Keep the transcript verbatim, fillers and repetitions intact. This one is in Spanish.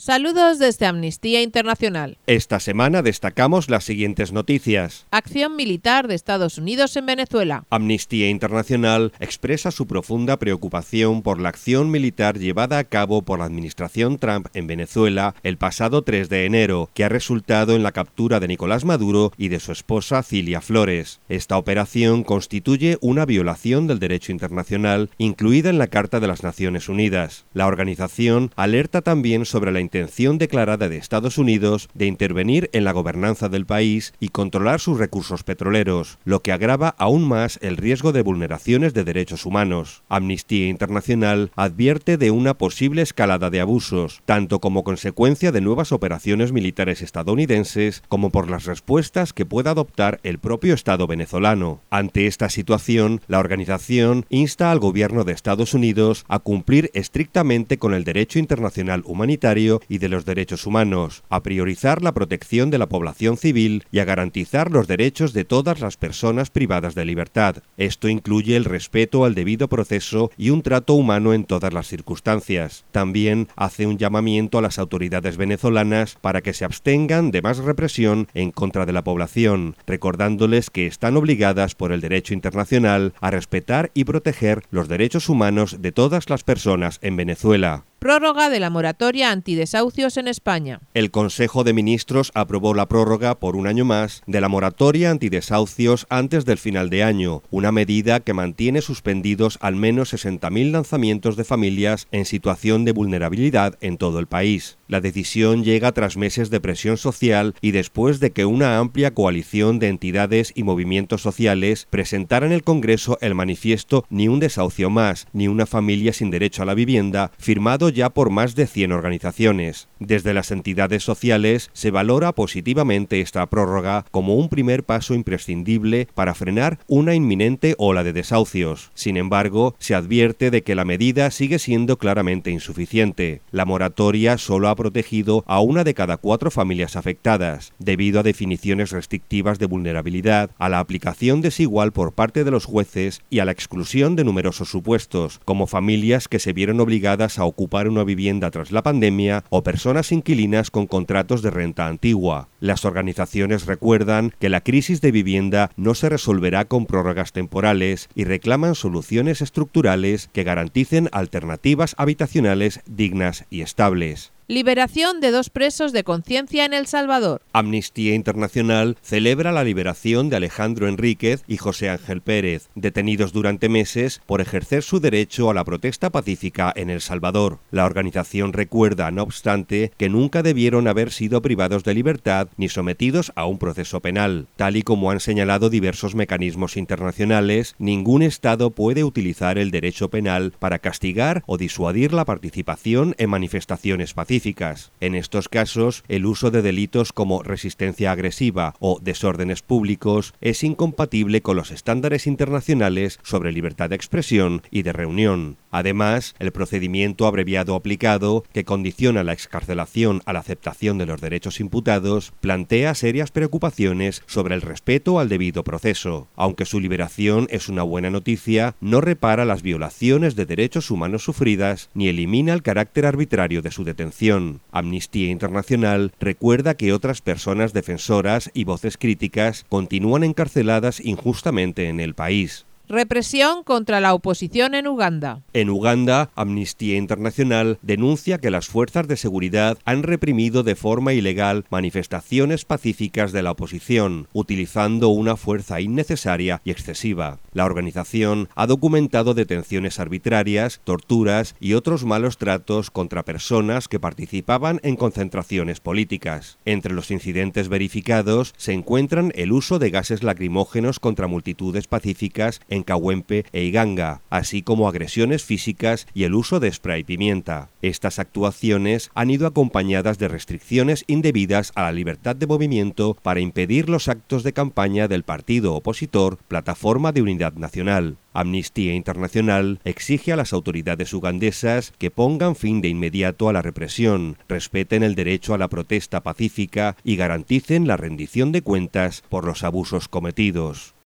Saludos desde Amnistía Internacional. Esta semana destacamos las siguientes noticias. Acción militar de Estados Unidos en Venezuela. Amnistía Internacional expresa su profunda preocupación por la acción militar llevada a cabo por la administración Trump en Venezuela el pasado tres de enero, que ha resultado en la captura de Nicolás Maduro y de su esposa Cilia Flores. Esta operación constituye una violación del derecho internacional, incluida en la Carta de las Naciones Unidas. La organización alerta también sobre la intención declarada de Estados Unidos de intervenir en la gobernanza del país y controlar sus recursos petroleros, lo que agrava aún más el riesgo de vulneraciones de derechos humanos. Amnistía Internacional advierte de una posible escalada de abusos, tanto como consecuencia de nuevas operaciones militares estadounidenses como por las respuestas que pueda adoptar el propio Estado venezolano. Ante esta situación, la organización insta al gobierno de Estados Unidos a cumplir estrictamente con el derecho internacional humanitario y de los derechos humanos, a priorizar la protección de la población civil y a garantizar los derechos de todas las personas privadas de libertad. Esto incluye el respeto al debido proceso y un trato humano en todas las circunstancias. También hace un llamamiento a las autoridades venezolanas para que se abstengan de más represión en contra de la población, recordándoles que están obligadas por el derecho internacional a respetar y proteger los derechos humanos de todas las personas en Venezuela. Prórroga de la moratoria antidesahucios en España. El Consejo de Ministros aprobó la prórroga por un año más de la moratoria antidesahucios antes del final de año, una medida que mantiene suspendidos al menos sesenta mil lanzamientos de familias en situación de vulnerabilidad en todo el país. La decisión llega tras meses de presión social y después de que una amplia coalición de entidades y movimientos sociales presentara en el Congreso el manifiesto Ni un desahucio más, ni una familia sin derecho a la vivienda, firmado ya por más de cien organizaciones. Desde las entidades sociales se valora positivamente esta prórroga como un primer paso imprescindible para frenar una inminente ola de desahucios. Sin embargo, se advierte de que la medida sigue siendo claramente insuficiente. La moratoria solo ha protegido a una de cada cuatro familias afectadas, debido a definiciones restrictivas de vulnerabilidad, a la aplicación desigual por parte de los jueces y a la exclusión de numerosos supuestos, como familias que se vieron obligadas a ocupar una vivienda tras la pandemia o personas inquilinas con contratos de renta antigua. Las organizaciones recuerdan que la crisis de vivienda no se resolverá con prórrogas temporales y reclaman soluciones estructurales que garanticen alternativas habitacionales dignas y estables. Liberación de dos presos de conciencia en El Salvador. Amnistía Internacional celebra la liberación de Alejandro Enríquez y José Ángel Pérez, detenidos durante meses por ejercer su derecho a la protesta pacífica en El Salvador. La organización recuerda, no obstante, que nunca debieron haber sido privados de libertad ni sometidos a un proceso penal. Tal y como han señalado diversos mecanismos internacionales, ningún Estado puede utilizar el derecho penal para castigar o disuadir la participación en manifestaciones pacíficas. En estos casos, el uso de delitos como resistencia agresiva o desórdenes públicos es incompatible con los estándares internacionales sobre libertad de expresión y de reunión. Además, el procedimiento abreviado aplicado, que condiciona la excarcelación a la aceptación de los derechos imputados, plantea serias preocupaciones sobre el respeto al debido proceso. Aunque su liberación es una buena noticia, no repara las violaciones de derechos humanos sufridas ni elimina el carácter arbitrario de su detención. Amnistía Internacional recuerda que otras personas defensoras y voces críticas continúan encarceladas injustamente en el país. Represión contra la oposición en Uganda. En Uganda, Amnistía Internacional denuncia que las fuerzas de seguridad han reprimido de forma ilegal manifestaciones pacíficas de la oposición, utilizando una fuerza innecesaria y excesiva. La organización ha documentado detenciones arbitrarias, torturas y otros malos tratos contra personas que participaban en concentraciones políticas. Entre los incidentes verificados se encuentran el uso de gases lacrimógenos contra multitudes pacíficas en Cahuempe e Iganga, así como agresiones físicas y el uso de spray pimienta. Estas actuaciones han ido acompañadas de restricciones indebidas a la libertad de movimiento para impedir los actos de campaña del partido opositor Plataforma de Unidad Nacional. Amnistía Internacional exige a las autoridades ugandesas que pongan fin de inmediato a la represión, respeten el derecho a la protesta pacífica y garanticen la rendición de cuentas por los abusos cometidos.